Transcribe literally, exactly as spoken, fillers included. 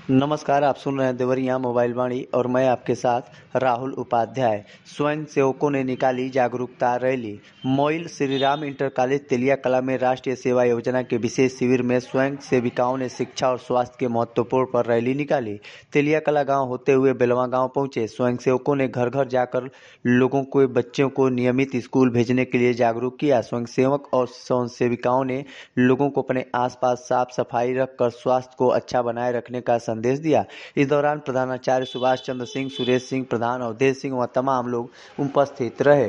नमस्कार, आप सुन रहे हैं देवरिया मोबाइल वाणी और मैं आपके साथ राहुल उपाध्याय। स्वयं सेवकों ने निकाली जागरूकता rally. Moil Shriram inter college Teliya Kala में राष्ट्रीय सेवा योजना के विशेष शिविर में स्वयं सेविकाओं ने शिक्षा और स्वास्थ्य के महत्वपूर्ण पर रैली निकाली। तेलिया कला गांव होते हुए बेलवा गांव पहुंचे स्वयं सेवकों ने घर घर जाकर लोगों को बच्चों को नियमित स्कूल भेजने के लिए जागरूक किया। स्वयं सेवक और स्वयं सेविकाओं ने लोगों को अपने आसपास साफ सफाई रखकर स्वास्थ्य को अच्छा बनाए रखने का संदेश दिया। इस दौरान प्रधानाचार्य सुभाष चंद्र सिंह, सुरेश सिंह प्रधान, अवधेश सिंह व तमाम लोग उपस्थित रहे।